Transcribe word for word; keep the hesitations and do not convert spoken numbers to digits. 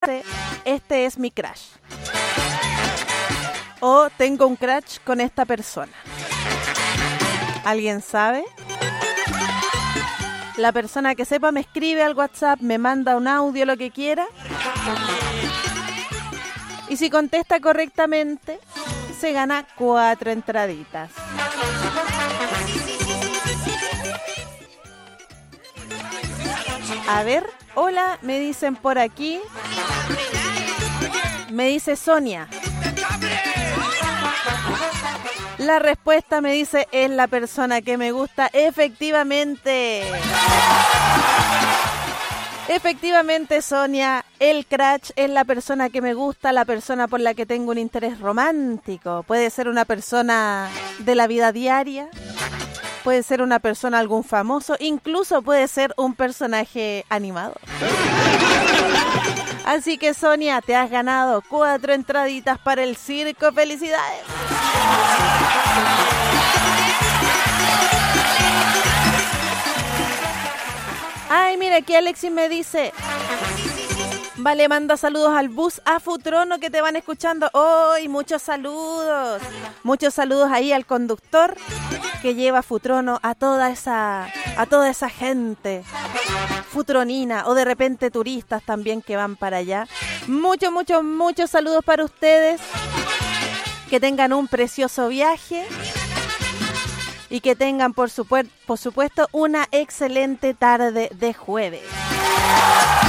dice, este es mi crush. O tengo un crush con esta persona. ¿Alguien sabe? La persona que sepa me escribe al WhatsApp, me manda un audio, lo que quiera. Y si contesta correctamente, se gana cuatro entraditas. A ver, hola, me dicen por aquí. Me dice Sonia. La respuesta me dice, es la persona que me gusta. Efectivamente. Efectivamente, Sonia, el crush es la persona que me gusta, la persona por la que tengo un interés romántico. Puede ser una persona de la vida diaria, puede ser una persona, algún famoso, incluso puede ser un personaje animado. Así que, Sonia, te has ganado cuatro entraditas para el circo. ¡Felicidades! Ay, mira, aquí Alexis me dice, vale, manda saludos al bus a Futrono que te van escuchando hoy. Muchos saludos, muchos saludos ahí al conductor que lleva Futrono a toda esa, a toda esa gente futronina, o de repente turistas también que van para allá. Muchos, muchos, muchos saludos para ustedes. Que tengan un precioso viaje. Y que tengan, por, supuesto, por supuesto, una excelente tarde de jueves.